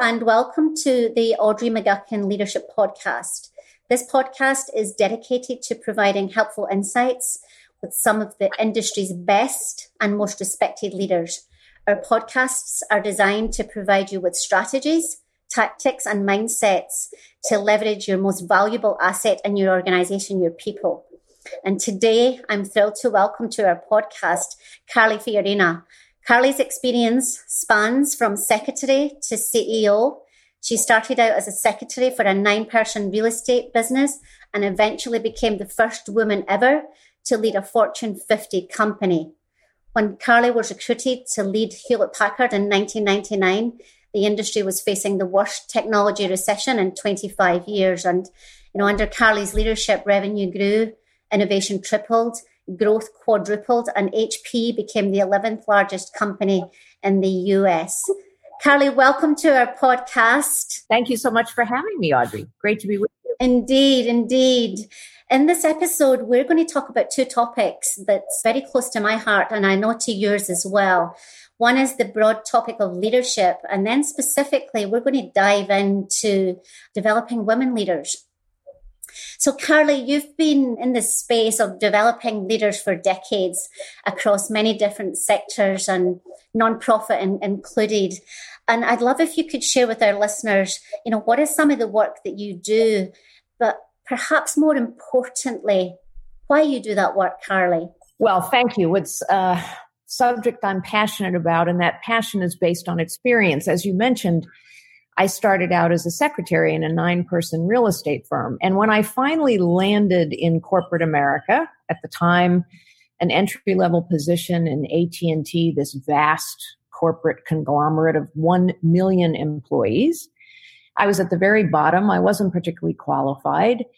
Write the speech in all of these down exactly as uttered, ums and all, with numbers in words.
and welcome to the Audrey McGuckin Leadership Podcast. This podcast is dedicated to providing helpful insights with some of the industry's best and most respected leaders. Our podcasts are designed to provide you with strategies, tactics, and mindsets to leverage your most valuable asset in your organization, your people. And today, I'm thrilled to welcome to our podcast, Carly Fiorina. Carly's experience spans from secretary to C E O. She started out as a secretary for a nine-person real estate business and eventually became the first woman ever to lead a Fortune fifty company. When Carly was recruited to lead Hewlett-Packard in nineteen ninety-nine, the industry was facing the worst technology recession in twenty-five years. And, you know, under Carly's leadership, revenue grew, innovation tripled, growth quadrupled, and H P became the eleventh largest company in the U S. Carly, welcome to our podcast. Thank you so much for having me, Audrey. Great to be with you. Indeed, indeed. In this episode, we're going to talk about two topics that's very close to my heart, and I know to yours as well. One is the broad topic of leadership, and then specifically, we're going to dive into developing women leaders. So, Carly, you've been in this space of developing leaders for decades across many different sectors and nonprofit in, included. And I'd love if you could share with our listeners, you know, what is some of the work that you do, but perhaps more importantly, why you do that work, Carly. Well, thank you. It's a subject I'm passionate about, and that passion is based on experience. As you mentioned, I started out as a secretary in a nine-person real estate firm. And when I finally landed in corporate America, at the time, an entry-level position in A T and T, this vast corporate conglomerate of one million employees, I was at the very bottom. I wasn't particularly qualified.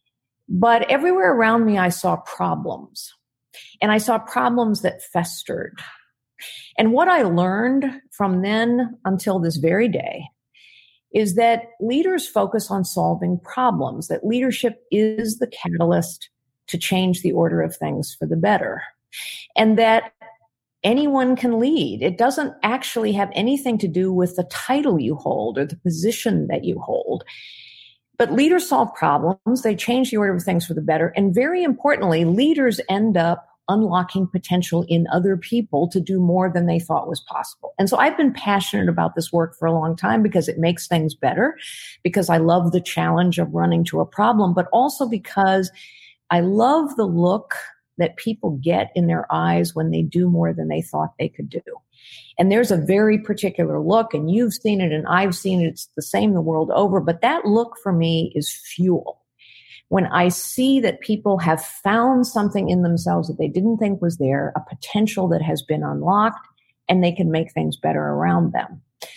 But everywhere around me, I saw problems. And I saw problems that festered. And what I learned from then until this very day is that leaders focus on solving problems, that leadership is the catalyst to change the order of things for the better, and that anyone can lead. It doesn't actually have anything to do with the title you hold or the position that you hold. But leaders solve problems, they change the order of things for the better, and very importantly, leaders end up unlocking potential in other people to do more than they thought was possible. And so I've been passionate about this work for a long time because it makes things better, because I love the challenge of running to a problem, but also because I love the look that people get in their eyes when they do more than they thought they could do. And there's a very particular look, and you've seen it and I've seen it. It's the same the world over, but that look for me is fuel. When I see that people have found something in themselves that they didn't think was there, a potential that has been unlocked, and they can make things better around them.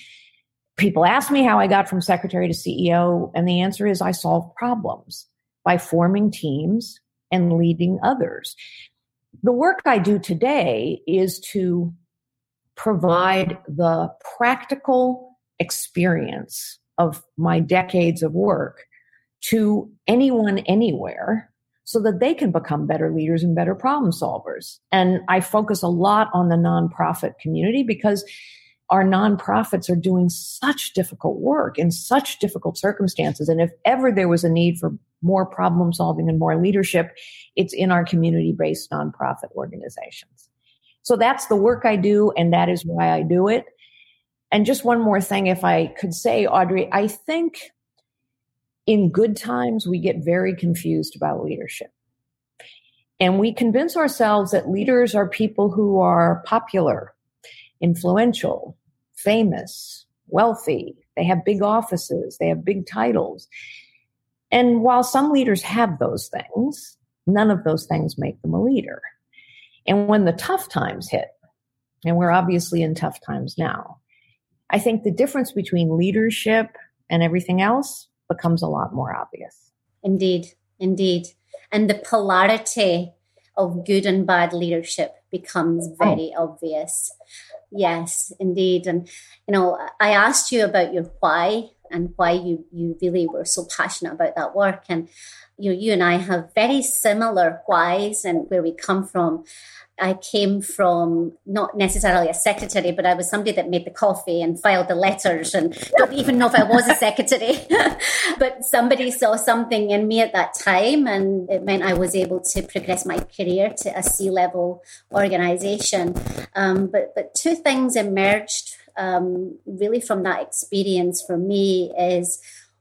People ask me how I got from secretary to C E O, and the answer is I solve problems by forming teams and leading others. The work I do today is to provide the practical experience of my decades of work to anyone, anywhere, so that they can become better leaders and better problem solvers. And I focus a lot on the nonprofit community because our nonprofits are doing such difficult work in such difficult circumstances. And if ever there was a need for more problem solving and more leadership, it's in our community-based nonprofit organizations. So that's the work I do, and that is why I do it. And just one more thing, if I could say, Audrey, I think in good times, we get very confused about leadership. And we convince ourselves that leaders are people who are popular, influential, famous, wealthy. They have big offices. They have big titles. And while some leaders have those things, none of those things make them a leader. And when the tough times hit, and we're obviously in tough times now, I think the difference between leadership and everything else becomes a lot more obvious. Indeed, indeed. And the polarity of good and bad leadership becomes very oh. obvious. Yes, indeed. And, you know, I asked you about your why and why you, you really were so passionate about that work. And you know, you and I have very similar whys and where we come from. I came from not necessarily a secretary, but I was somebody that made the coffee and filed the letters and don't even know if I was a secretary. But somebody saw something in me at that time, and it meant I was able to progress my career to a C-level organization. Um, but, but two things emerged um, really from that experience for me is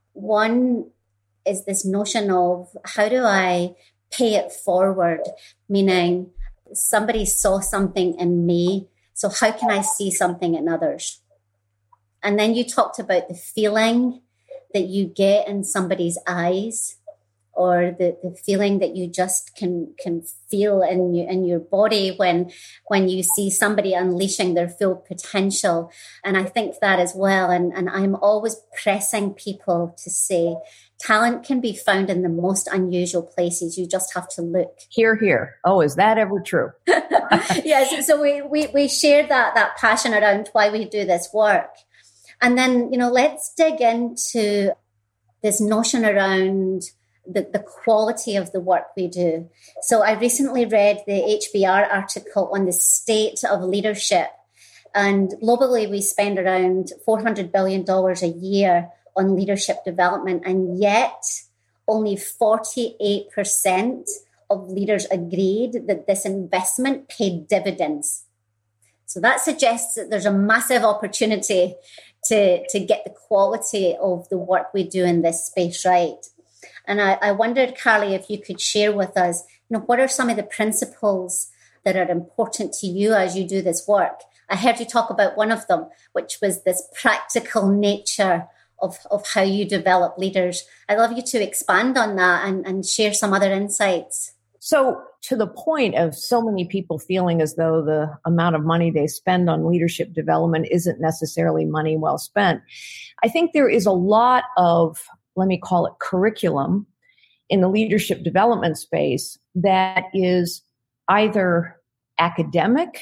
one is this notion of how do I pay it forward, meaning somebody saw something in me, so how can I see something in others? And then you talked about the feeling that you get in somebody's eyes, or the, the feeling that you just can can feel in your in your body when when you see somebody unleashing their full potential. And I think that as well. And, and I'm always pressing people to say, talent can be found in the most unusual places. You just have to look. Hear, hear. Oh, is that ever true? Yes. So we, we, we share that, that passion around why we do this work. And then, you know, let's dig into this notion around the, the quality of the work we do. So I recently read the H B R article on the state of leadership. And globally, we spend around four hundred billion dollars a year on leadership development, and yet only forty-eight percent of leaders agreed that this investment paid dividends. So that suggests that there's a massive opportunity to, to get the quality of the work we do in this space right. And I, I wondered, Carly, if you could share with us, you know, what are some of the principles that are important to you as you do this work? I heard you talk about one of them, which was this practical nature of, of how you develop leaders. I'd love you to expand on that and, and share some other insights. So to the point of so many people feeling as though the amount of money they spend on leadership development isn't necessarily money well spent, I think there is a lot of, let me call it curriculum in the leadership development space that is either academic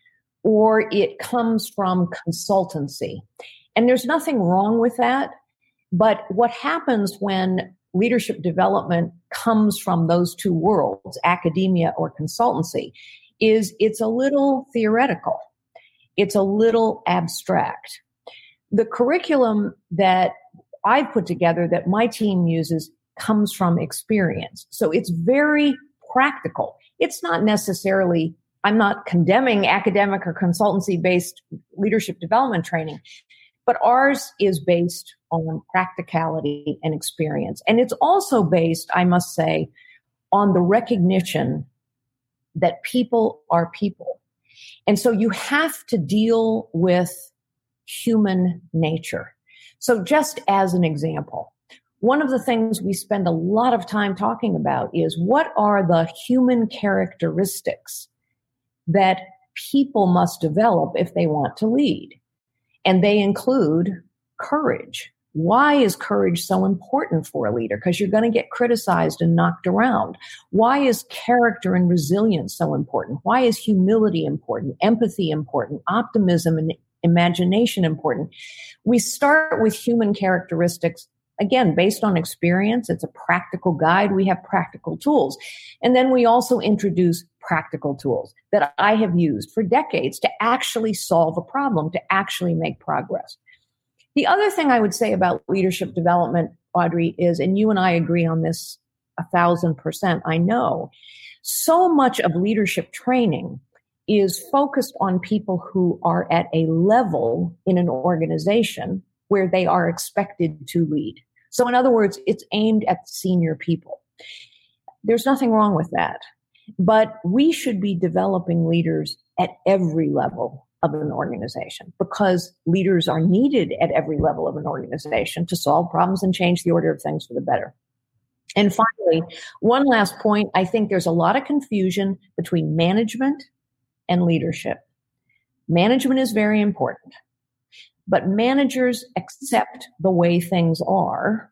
or it comes from consultancy. And there's nothing wrong with that. But what happens when leadership development comes from those two worlds, academia or consultancy, is it's a little theoretical. It's a little abstract. The curriculum that I've put together that my team uses comes from experience. So it's very practical. It's not necessarily, I'm not condemning academic or consultancy-based leadership development training, but ours is based on practicality and experience. And it's also based, I must say, on the recognition that people are people. And so you have to deal with human nature. So just as an example, one of the things we spend a lot of time talking about is what are the human characteristics that people must develop if they want to lead? And they include courage. Why is courage so important for a leader? Because you're going to get criticized and knocked around. Why is character and resilience so important? Why is humility important? Empathy important? Optimism and imagination important? We start with human characteristics, again, based on experience. It's a practical guide. We have practical tools. And then we also introduce practical tools that I have used for decades to actually solve a problem, to actually make progress. The other thing I would say about leadership development, Audrey, is, and you and I agree on this a thousand percent, I know, so much of leadership training is focused on people who are at a level in an organization where they are expected to lead. So in other words, it's aimed at senior people. There's nothing wrong with that. But we should be developing leaders at every level of an organization because leaders are needed at every level of an organization to solve problems and change the order of things for the better. And finally, one last point, I think there's a lot of confusion between management and leadership. Management is very important, but managers accept the way things are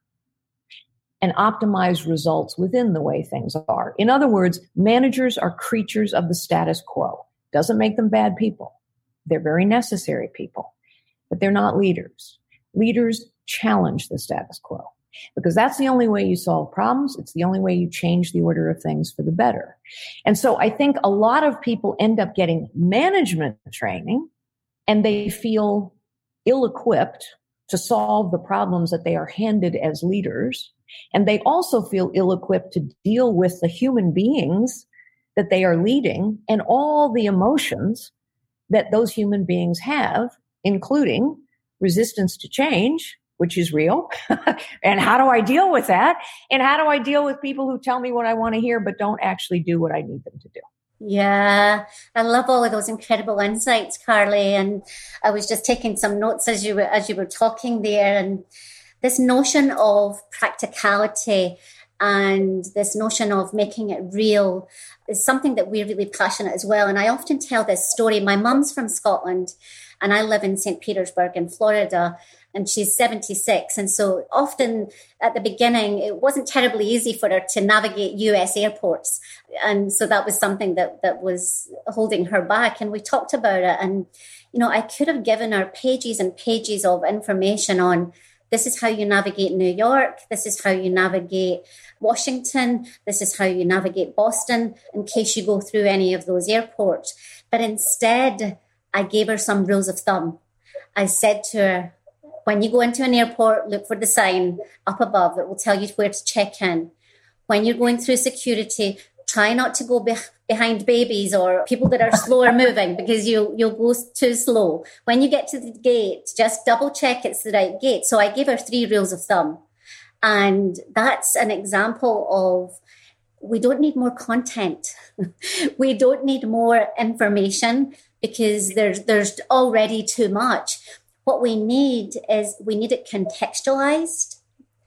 and optimize results within the way things are. In other words, managers are creatures of the status quo. Doesn't make them bad people. They're very necessary people, but they're not leaders. Leaders challenge the status quo, because that's the only way you solve problems. It's the only way you change the order of things for the better. And so I think a lot of people end up getting management training and they feel ill-equipped to solve the problems that they are handed as leaders. And they also feel ill-equipped to deal with the human beings that they are leading and all the emotions that those human beings have, including resistance to change, which is real. And how do I deal with that? And how do I deal with people who tell me what I want to hear but don't actually do what I need them to do? Yeah, I love all of those incredible insights, Carly. And I was just taking some notes as you were as you were talking there. And this notion of practicality and this notion of making it real is something that we're really passionate as well. And I often tell this story. My mum's from Scotland and I live in Saint Petersburg in Florida, and she's seventy-six. And so often at the beginning, it wasn't terribly easy for her to navigate U S airports. And so that was something that, that was holding her back. And we talked about it. And, you know, I could have given her pages and pages of information on this is how you navigate New York. This is how you navigate Washington. This is how you navigate Boston in case you go through any of those airports. But instead, I gave her some rules of thumb. I said to her, when you go into an airport, look for the sign up above that will tell you where to check in. When you're going through security, try not to go be- behind babies or people that are slower moving because you, you'll go too slow. When you get to the gate, just double check it's the right gate. So I gave her three rules of thumb. And that's an example of we don't need more content. We don't need more information because there's there's already too much. What we need is we need it contextualized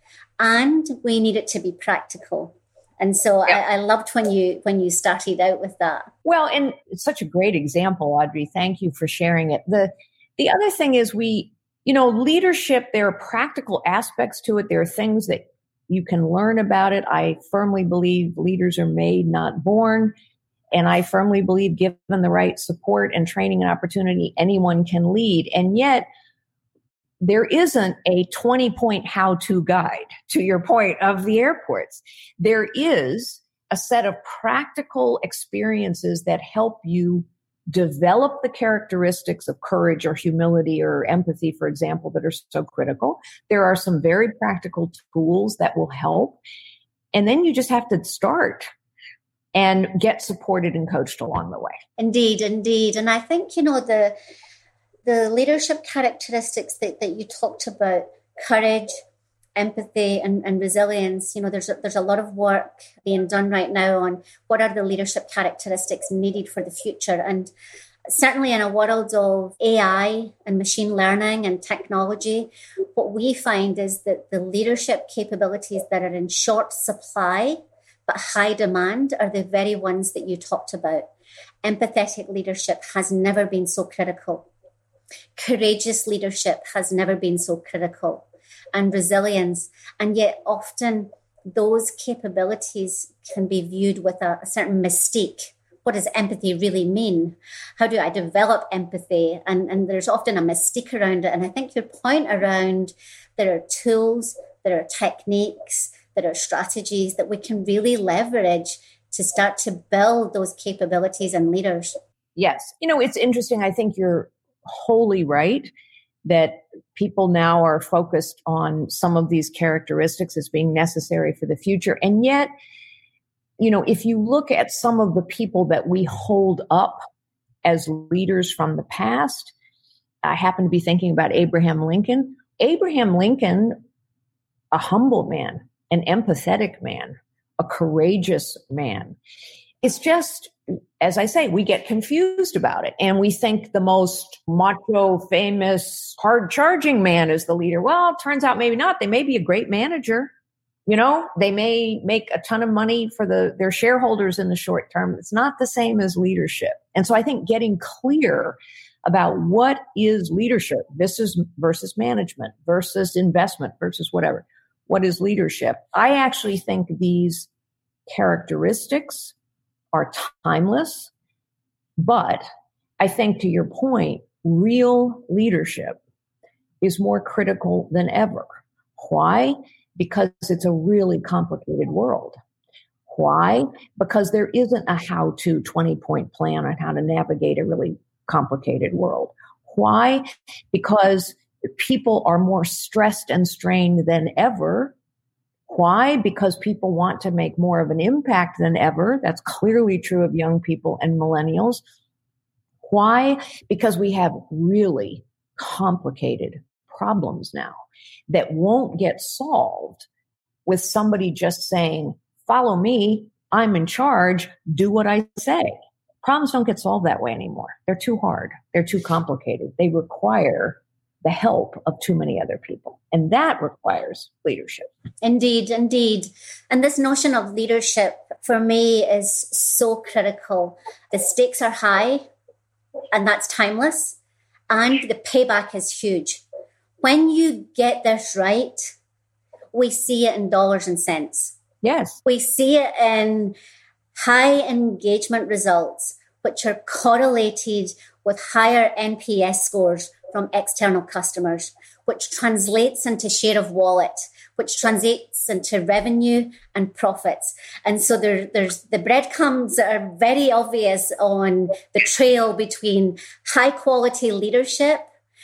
and we need it to be practical. And so yeah. I, I loved when you when you started out with that. Well, and it's such a great example, Audrey. Thank you for sharing it. The the other thing is we, you know, leadership, there are practical aspects to it. There are things that you can learn about it. I firmly believe leaders are made, not born. And I firmly believe given the right support and training and opportunity, anyone can lead. And yet there isn't a twenty-point how-to guide, to your point of the airports. There is a set of practical experiences that help you develop the characteristics of courage or humility or empathy, for example, that are so critical. There are some very practical tools that will help. And then you just have to start and get supported and coached along the way. Indeed, indeed. And I think, you know, the the leadership characteristics that, that you talked about, courage, empathy, and, and resilience, you know, there's a, there's a lot of work being done right now on what are the leadership characteristics needed for the future. And certainly in a world of A I and machine learning and technology, what we find is that the leadership capabilities that are in short supply but high demand are the very ones that you talked about. Empathetic leadership has never been so critical. Courageous leadership has never been so critical, and resilience. And yet often those capabilities can be viewed with a, a certain mystique. What does empathy really mean? How do I develop empathy? And, and there's often a mystique around it. And I think your point around there are tools, there are techniques, there are strategies that we can really leverage to start to build those capabilities in leaders. Yes. You know, it's interesting. I think you're wholly right that people now are focused on some of these characteristics as being necessary for the future. And yet, you know, if you look at some of the people that we hold up as leaders from the past, I happen to be thinking about Abraham Lincoln. Abraham Lincoln, a humble man, an empathetic man, a courageous man. It's just, as I say, we get confused about it. And we think the most macho, famous, hard-charging man is the leader. Well, it turns out maybe not. They may be a great manager. You know, they may make a ton of money for the their shareholders in the short term. It's not the same as leadership. And so I think getting clear about what is leadership, this is versus management, versus investment, versus whatever. What is leadership? I actually think these characteristics are timeless, but I think to your point, real leadership is more critical than ever. Why? Because it's a really complicated world. Why? Because there isn't a how-to twenty-point plan on how to navigate a really complicated world. Why? Because people are more stressed and strained than ever. Why? Because people want to make more of an impact than ever. That's clearly true of young people and millennials. Why? Because we have really complicated problems now that won't get solved with somebody just saying, follow me, I'm in charge, do what I say. Problems don't get solved that way anymore. They're too hard. They're too complicated. They require the help of too many other people. And that requires leadership. Indeed, indeed. And this notion of leadership for me is so critical. The stakes are high, and that's timeless. And the payback is huge. When you get this right, we see it in dollars and cents. Yes. We see it in high engagement results, which are correlated with higher N P S scores from external customers, which translates into share of wallet, which translates into revenue and profits. And so there, there's the breadcrumbs are very obvious on the trail between high quality leadership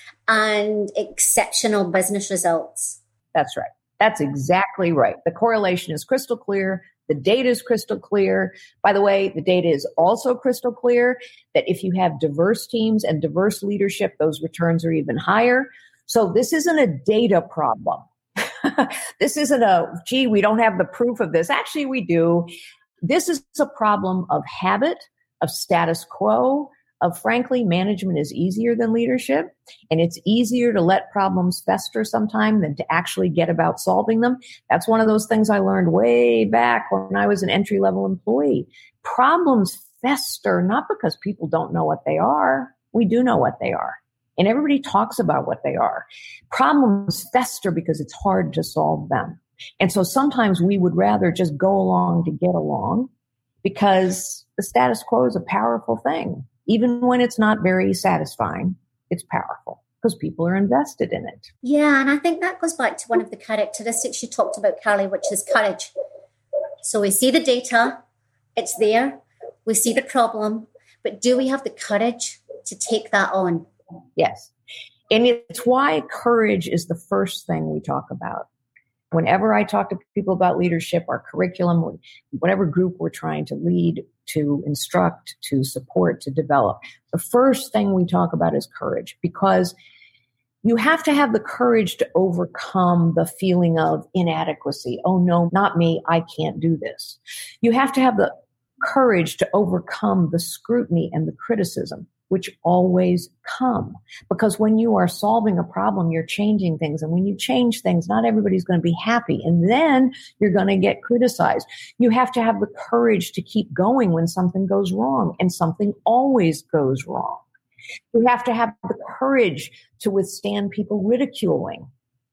and exceptional business results. That's right. That's exactly right. The correlation is crystal clear. The data is crystal clear. By the way, the data is also crystal clear that if you have diverse teams and diverse leadership, those returns are even higher. So this isn't a data problem. This isn't a, gee, we don't have the proof of this. Actually, we do. This is a problem of habit, of status quo, of frankly, management is easier than leadership, and it's easier to let problems fester sometime than to actually get about solving them. That's one of those things I learned way back when I was an entry-level employee. Problems fester not because people don't know what they are. We do know what they are, and everybody talks about what they are. Problems fester because it's hard to solve them. And so sometimes we would rather just go along to get along because the status quo is a powerful thing. Even when it's not very satisfying, it's powerful because people are invested in it. Yeah, and I think that goes back to one of the characteristics you talked about, Carly, which is courage. So we see the data, it's there, we see the problem, but do we have the courage to take that on? Yes. And it's why courage is the first thing we talk about. Whenever I talk to people about leadership, our curriculum, whatever group we're trying to lead, to instruct, to support, to develop, the first thing we talk about is courage, because you have to have the courage to overcome the feeling of inadequacy. Oh, no, not me. I can't do this. You have to have the courage to overcome the scrutiny and the criticism, which always come. Because when you are solving a problem, you're changing things. And when you change things, not everybody's going to be happy. And then you're going to get criticized. You have to have the courage to keep going when something goes wrong. And something always goes wrong. You have to have the courage to withstand people ridiculing.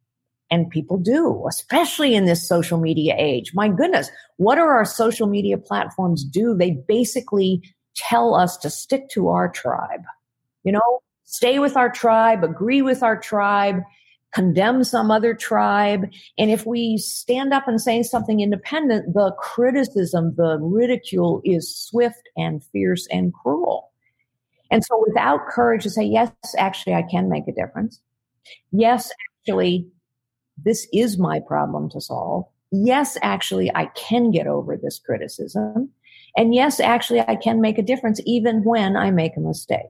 And people do, especially in this social media age. My goodness, what do our social media platforms do? They basically tell us to stick to our tribe, you know, stay with our tribe, agree with our tribe, condemn some other tribe. And if we stand up and say something independent, the criticism, the ridicule is swift and fierce and cruel. And so without courage to say, yes, actually, I can make a difference. Yes, actually, this is my problem to solve. Yes, actually, I can get over this criticism. And yes, actually, I can make a difference even when I make a mistake.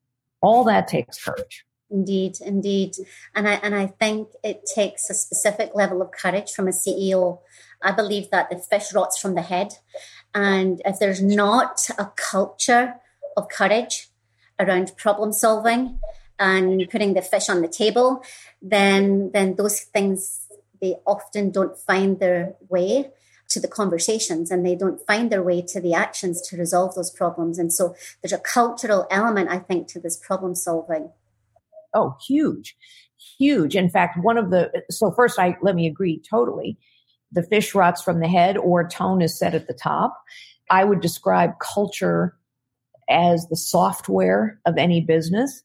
All that takes courage. Indeed, indeed. And I and I think it takes a specific level of courage from a C E O. I believe that the fish rots from the head. And if there's not a culture of courage around problem solving and putting the fish on the table, then then those things, they often don't find their way to the conversations, and they don't find their way to the actions to resolve those problems. And so there's a cultural element, I think, to this problem solving. Oh, huge, huge. In fact, one of the, so first I, let me agree totally. The fish rots from the head, or tone is set at the top. I would describe culture as the software of any business.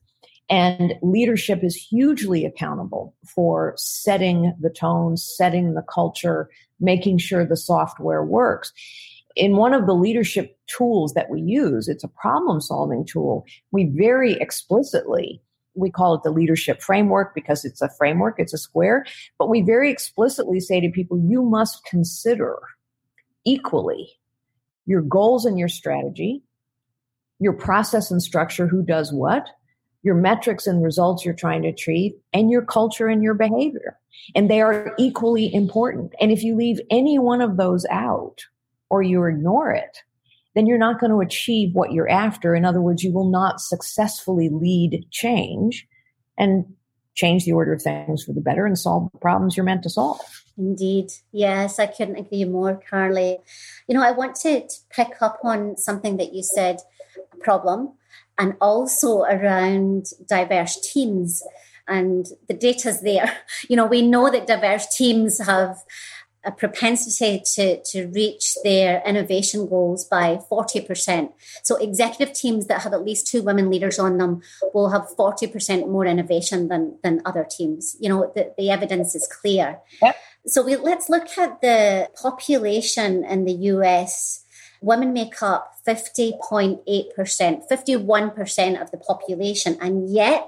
And leadership is hugely accountable for setting the tone, setting the culture, making sure the software works. In one of the leadership tools that we use, it's a problem-solving tool, we very explicitly, we call it the leadership framework because it's a framework, it's a square, but we very explicitly say to people, you must consider equally your goals and your strategy, your process and structure, who does what, your metrics and results you're trying to achieve, and your culture and your behavior. And they are equally important. And if you leave any one of those out or you ignore it, then you're not going to achieve what you're after. In other words, you will not successfully lead change and change the order of things for the better and solve the problems you're meant to solve. Indeed. Yes, I couldn't agree more, Carly. You know, I want to, to pick up on something that you said, problem, and also around diverse teams. And the data's there. You know, we know that diverse teams have a propensity to, to reach their innovation goals by forty percent. So executive teams that have at least two women leaders on them will have forty percent more innovation than, than other teams. You know, the, the evidence is clear. Yep. So we, let's look at the population in the U S. Women make up fifty point eight percent, fifty-one percent of the population, and yet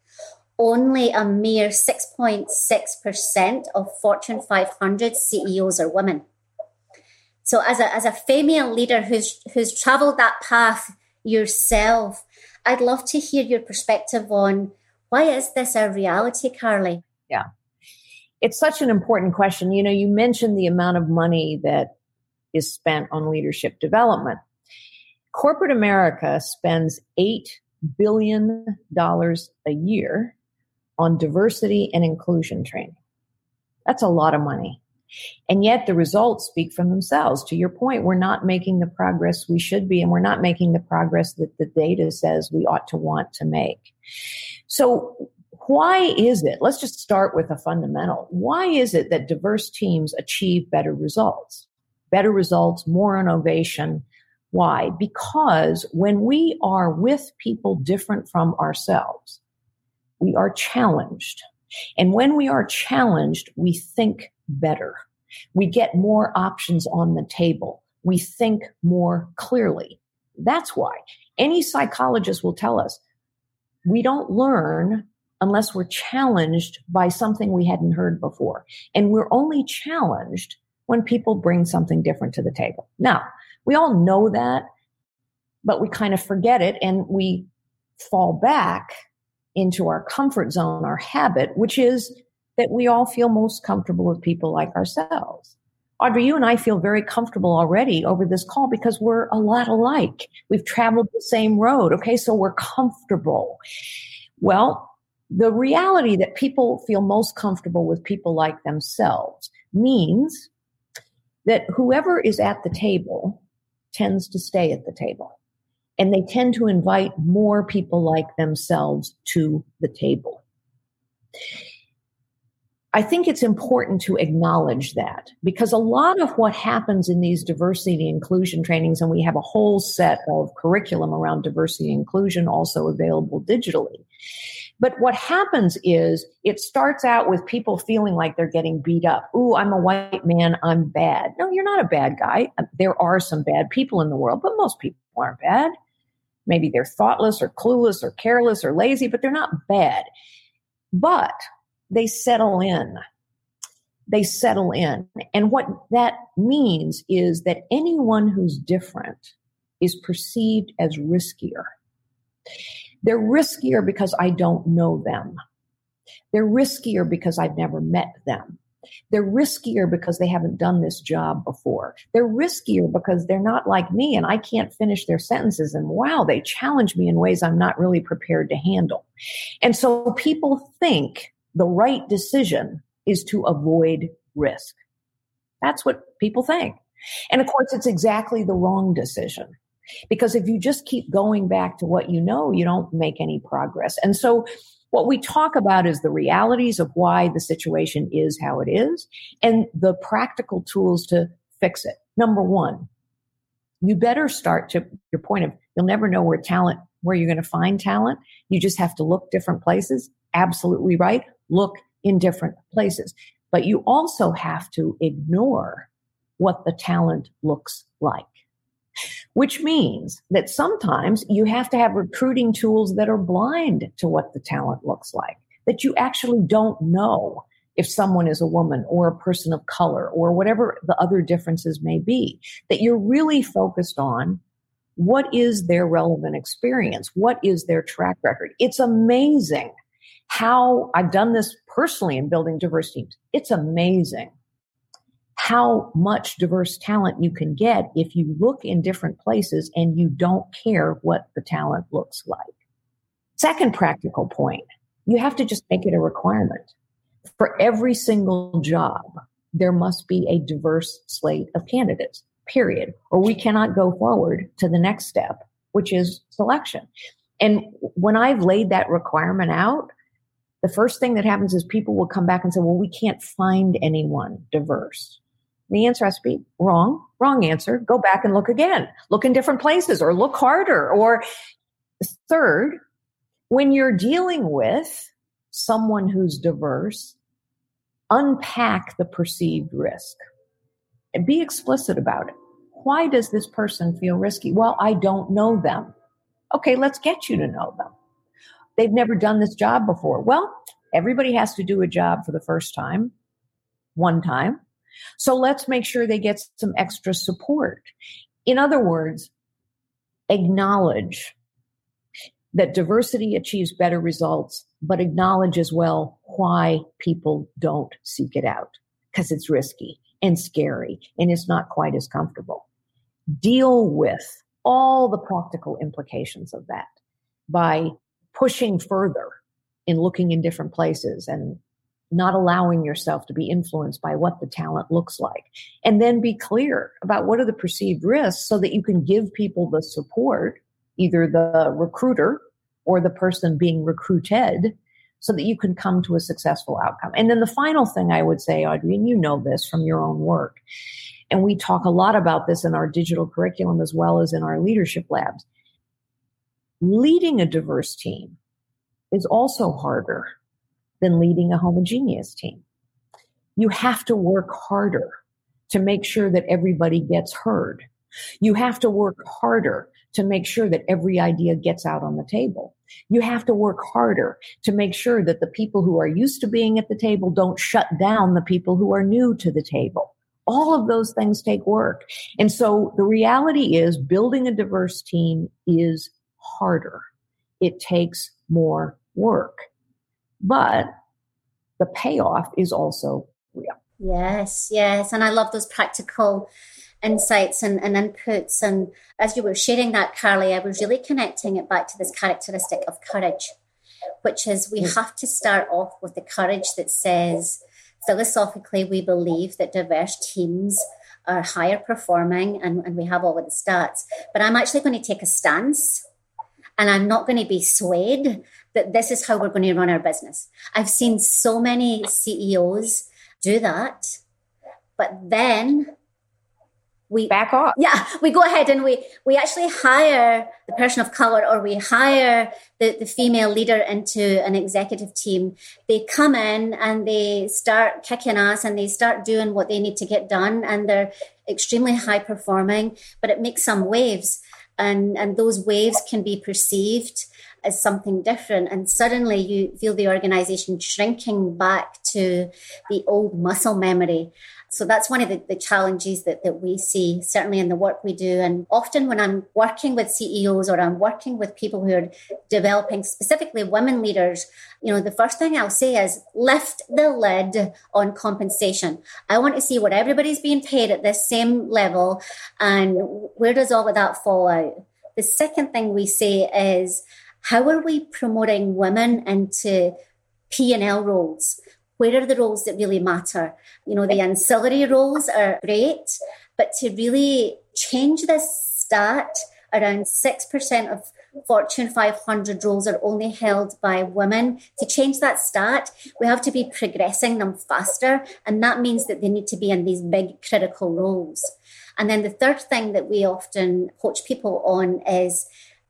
only a mere six point six percent of Fortune five hundred C E Os are women. So as a as a female leader who's who's traveled that path yourself, I'd love to hear your perspective on why is this a reality, Carly? Yeah. It's such an important question. You know, you mentioned the amount of money that is spent on leadership development. Corporate America spends eight billion dollars a year on diversity and inclusion training. That's a lot of money. And yet the results speak for themselves. To your point, we're not making the progress we should be, and we're not making the progress that the data says we ought to want to make. So why is it? Let's just start with a fundamental. Why is it that diverse teams achieve better results? Better results, more innovation. Why? Because when we are with people different from ourselves, we are challenged. And when we are challenged, we think better. We get more options on the table. We think more clearly. That's why. Any psychologist will tell us we don't learn unless we're challenged by something we hadn't heard before. And we're only challenged when people bring something different to the table. Now, we all know that, but we kind of forget it and we fall back into our comfort zone, our habit, which is that we all feel most comfortable with people like ourselves. Audrey, you and I feel very comfortable already over this call because we're a lot alike. We've traveled the same road. Okay, so we're comfortable. Well, the reality that people feel most comfortable with people like themselves means that whoever is at the table tends to stay at the table. And they tend to invite more people like themselves to the table. I think it's important to acknowledge that because a lot of what happens in these diversity and inclusion trainings, and we have a whole set of curriculum around diversity and inclusion also available digitally. But what happens is it starts out with people feeling like they're getting beat up. Ooh, I'm a white man, I'm bad. No, you're not a bad guy. There are some bad people in the world, but most people aren't bad. Maybe they're thoughtless or clueless or careless or lazy, but they're not bad. But they settle in. They settle in. And what that means is that anyone who's different is perceived as riskier. They're riskier because I don't know them. They're riskier because I've never met them. They're riskier because they haven't done this job before. They're riskier because they're not like me and I can't finish their sentences. And wow, they challenge me in ways I'm not really prepared to handle. And so people think the right decision is to avoid risk. That's what people think. And of course, it's exactly the wrong decision. Because if you just keep going back to what you know, you don't make any progress. And so what we talk about is the realities of why the situation is how it is and the practical tools to fix it. Number one, you better start to your point of you'll never know where talent where you're going to find talent. You just have to look different places. Absolutely right. Look in different places. But you also have to ignore what the talent looks like, which means that sometimes you have to have recruiting tools that are blind to what the talent looks like, that you actually don't know if someone is a woman or a person of color or whatever the other differences may be, that you're really focused on what is their relevant experience? What is their track record? It's amazing how I've done this personally in building diverse teams. It's amazing how much diverse talent you can get if you look in different places and you don't care what the talent looks like. Second practical point, you have to just make it a requirement. For every single job, there must be a diverse slate of candidates, period, or we cannot go forward to the next step, which is selection. And when I've laid that requirement out, the first thing that happens is people will come back and say, well, we can't find anyone diverse. The answer has to be wrong, wrong answer. Go back and look again. Look in different places or look harder. Or third, when you're dealing with someone who's diverse, unpack the perceived risk and be explicit about it. Why does this person feel risky? Well, I don't know them. Okay, let's get you to know them. They've never done this job before. Well, everybody has to do a job for the first time, one time. So let's make sure they get some extra support. In other words, acknowledge that diversity achieves better results, but acknowledge as well why people don't seek it out, because it's risky and scary and it's not quite as comfortable. Deal with all the practical implications of that by pushing further in looking in different places and not allowing yourself to be influenced by what the talent looks like. And then be clear about what are the perceived risks so that you can give people the support, either the recruiter or the person being recruited, so that you can come to a successful outcome. And then the final thing I would say, Audrey, and you know this from your own work, and we talk a lot about this in our digital curriculum as well as in our leadership labs, leading a diverse team is also harder than leading a homogeneous team. You have to work harder to make sure that everybody gets heard. You have to work harder to make sure that every idea gets out on the table. You have to work harder to make sure that the people who are used to being at the table don't shut down the people who are new to the table. All of those things take work. And so the reality is building a diverse team is harder. It takes more work. But the payoff is also real. Yes, yes. And I love those practical insights and, and inputs. And as you were sharing that, Carly, I was really connecting it back to this characteristic of courage, which is we have to start off with the courage that says, philosophically, we believe that diverse teams are higher performing, and, and we have all of the stats. But I'm actually going to take a stance, and I'm not going to be swayed that this is how we're going to run our business. I've seen so many C E Os do that, but then we back off. Yeah, we go ahead and we we actually hire the person of color, or we hire the, the female leader into an executive team. They come in and they start kicking ass and they start doing what they need to get done, and they're extremely high performing, but it makes some waves, and and those waves can be perceived as something different, and suddenly you feel the organization shrinking back to the old muscle memory. So that's one of the, the challenges that, that we see, certainly in the work we do. And often when I'm working with C E Os or I'm working with people who are developing, specifically women leaders, you know, the first thing I'll say is lift the lid on compensation. I want to see what everybody's being paid at this same level, and where does all of that fall out? The second thing we say is, how are we promoting women into P and L roles? Where are the roles that really matter? You know, the ancillary roles are great, but to really change this stat, around six percent of Fortune five hundred roles are only held by women. To change that stat, we have to be progressing them faster. And that means that they need to be in these big critical roles. And then the third thing that we often coach people on is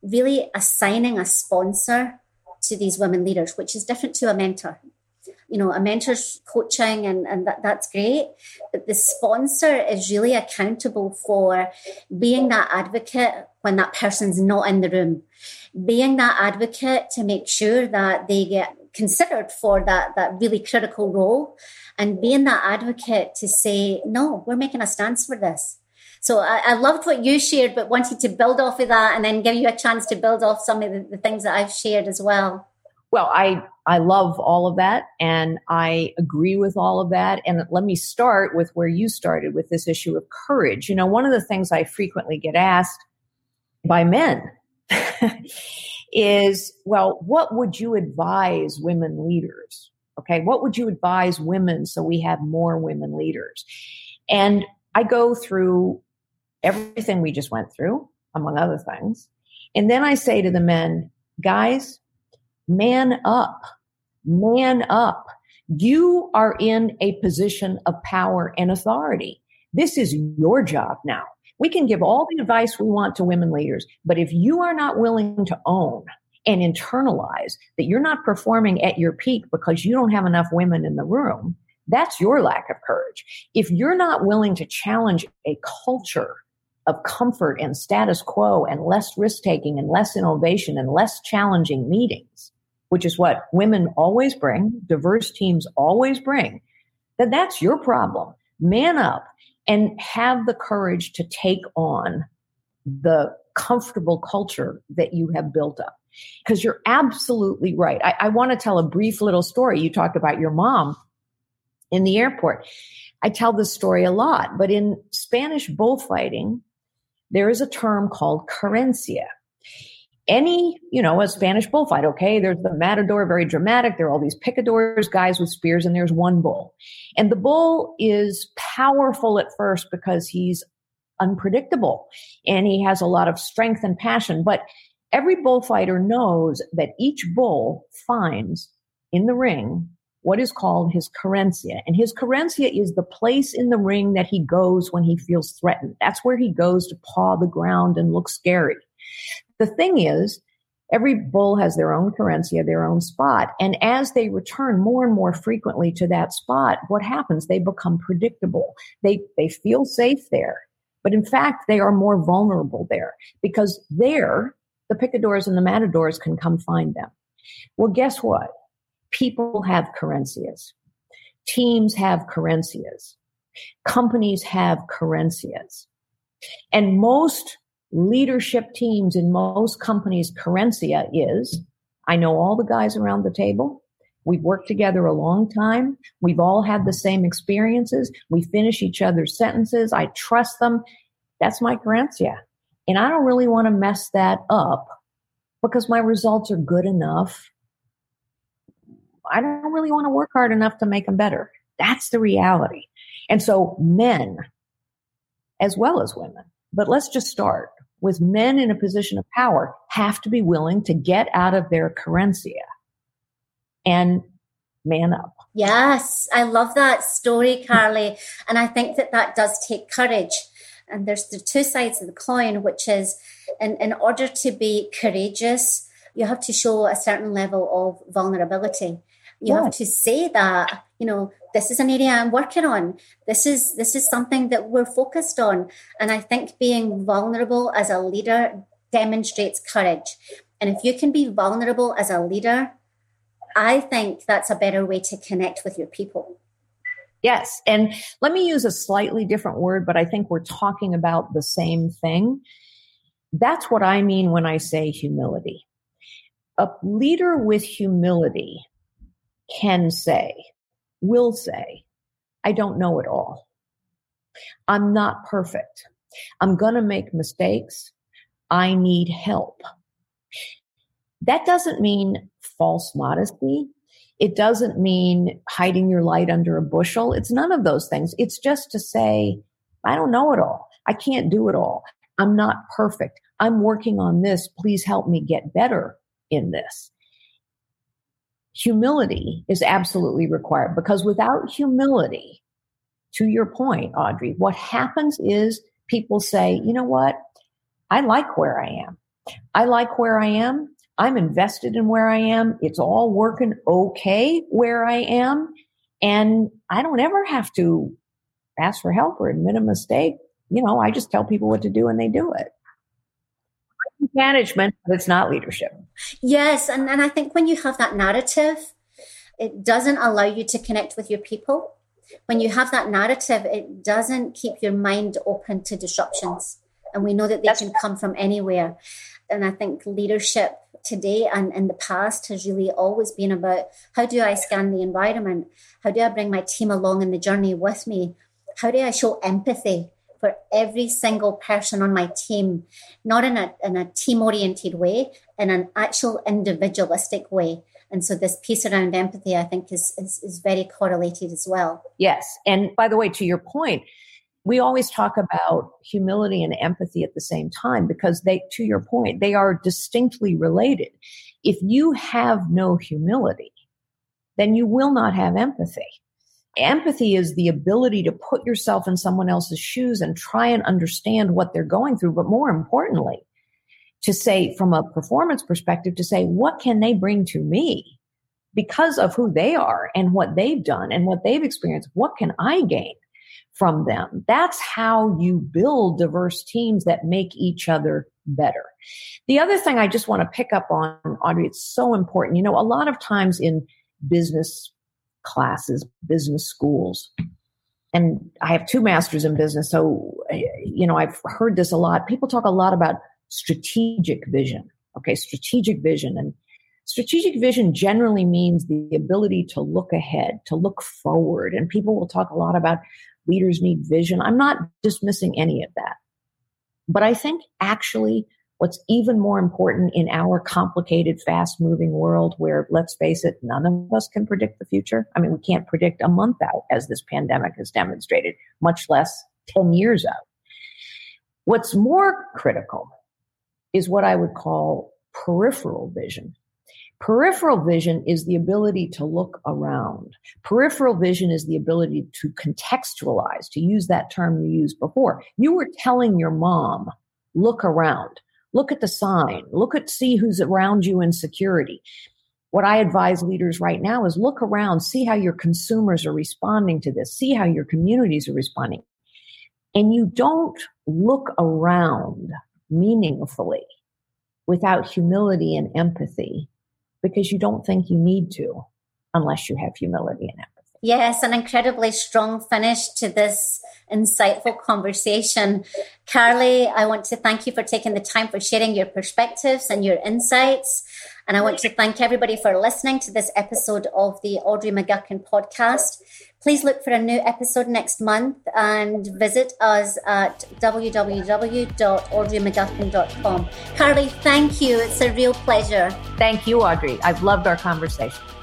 really assigning a sponsor to these women leaders, which is different to a mentor. You know, a mentor's coaching and, and that, that's great. But the sponsor is really accountable for being that advocate when that person's not in the room, being that advocate to make sure that they get considered for that, that really critical role, and being that advocate to say, no, we're making a stance for this. So I, I loved what you shared, but wanted to build off of that and then give you a chance to build off some of the, the things that I've shared as well. Well, I, I love all of that, and I agree with all of that. And let me start with where you started with this issue of courage. You know, one of the things I frequently get asked by men is, well, what would you advise women leaders? Okay, what would you advise women so we have more women leaders? And I go through everything we just went through, among other things. And then I say to the men, guys, man up, man up. You are in a position of power and authority. This is your job now. We can give all the advice we want to women leaders, but if you are not willing to own and internalize that you're not performing at your peak because you don't have enough women in the room, that's your lack of courage. If you're not willing to challenge a culture of comfort and status quo and less risk-taking and less innovation and less challenging meetings, which is what women always bring, diverse teams always bring, then that's your problem. Man up and have the courage to take on the comfortable culture that you have built up. Because you're absolutely right. I, I want to tell a brief little story. You talked about your mom in the airport. I tell this story a lot, but in Spanish bullfighting, there is a term called querencia. Any, you know, a Spanish bullfight, okay, there's the matador, very dramatic. There are all these picadors, guys with spears, and there's one bull. And the bull is powerful at first because he's unpredictable and he has a lot of strength and passion. But every bullfighter knows that each bull finds in the ring what is called his querencia. And his querencia is the place in the ring that he goes when he feels threatened. That's where he goes to paw the ground and look scary. The thing is, every bull has their own querencia, their own spot. And as they return more and more frequently to that spot, what happens? They become predictable. They, they feel safe there. But in fact, they are more vulnerable there because there, the picadors and the matadors can come find them. Well, guess what? People have querencias. Teams have querencias. Companies have querencias. And most leadership teams in most companies' querencia is, I know all the guys around the table. We've worked together a long time. We've all had the same experiences. We finish each other's sentences. I trust them. That's my querencia. And I don't really want to mess that up because my results are good enough. I don't really want to work hard enough to make them better. That's the reality. And so men, as well as women, but let's just start with men in a position of power, have to be willing to get out of their querencia and man up. Yes, I love that story, Carly. And I think that that does take courage. And there's the two sides of the coin, which is in, in order to be courageous, you have to show a certain level of vulnerability. You yes. have to say that, you know, this is an area I'm working on. This is this is something that we're focused on. And I think being vulnerable as a leader demonstrates courage. And if you can be vulnerable as a leader, I think that's a better way to connect with your people. Yes. And let me use a slightly different word, but I think we're talking about the same thing. That's what I mean when I say humility. A leader with humility can say, will say, I don't know it all. I'm not perfect. I'm going to make mistakes. I need help. That doesn't mean false modesty. It doesn't mean hiding your light under a bushel. It's none of those things. It's just to say, I don't know it all. I can't do it all. I'm not perfect. I'm working on this. Please help me get better in this. Humility is absolutely required because without humility, to your point, Audrey, what happens is people say, you know what? I like where I am. I like where I am. I'm invested in where I am. It's all working okay where I am. And I don't ever have to ask for help or admit a mistake. You know, I just tell people what to do and they do it. Management, but it's not leadership. Yes. And, and I think when you have that narrative, it doesn't allow you to connect with your people. When you have that narrative, it doesn't keep your mind open to disruptions. And we know that they That's can come from anywhere. And I think leadership today and in the past has really always been about how do I scan the environment? How do I bring my team along in the journey with me? How do I show empathy for every single person on my team, not in a, in a team-oriented way, in an actual individualistic way? And so this piece around empathy, I think, is, is, is very correlated as well. Yes. And by the way, to your point, we always talk about humility and empathy at the same time because they, to your point, they are distinctly related. If you have no humility, then you will not have empathy. Empathy is the ability to put yourself in someone else's shoes and try and understand what they're going through. But more importantly, to say from a performance perspective, to say, what can they bring to me because of who they are and what they've done and what they've experienced? What can I gain from them? That's how you build diverse teams that make each other better. The other thing I just want to pick up on, Audrey, it's so important. You know, a lot of times in business classes, business schools, and I have two masters in business. So, you know, I've heard this a lot. People talk a lot about strategic vision. Okay. Strategic vision. And strategic vision generally means the ability to look ahead, to look forward. And people will talk a lot about leaders need vision. I'm not dismissing any of that. But I think actually what's even more important in our complicated, fast-moving world where, let's face it, none of us can predict the future. I mean, we can't predict a month out, as this pandemic has demonstrated, much less ten years out. What's more critical is what I would call peripheral vision. Peripheral vision is the ability to look around. Peripheral vision is the ability to contextualize, to use that term you used before. You were telling your mom, look around, look at the sign, look at, see who's around you in security. What I advise leaders right now is look around, see how your consumers are responding to this, see how your communities are responding. And you don't look around meaningfully without humility and empathy, because you don't think you need to unless you have humility and empathy. Yes, an incredibly strong finish to this insightful conversation. Carly, I want to thank you for taking the time for sharing your perspectives and your insights. And I want to thank everybody for listening to this episode of the Audrey McGuckin podcast. Please look for a new episode next month and visit us at w w w dot audrey mcguckin dot com. Carly, thank you. It's a real pleasure. Thank you, Audrey. I've loved our conversation.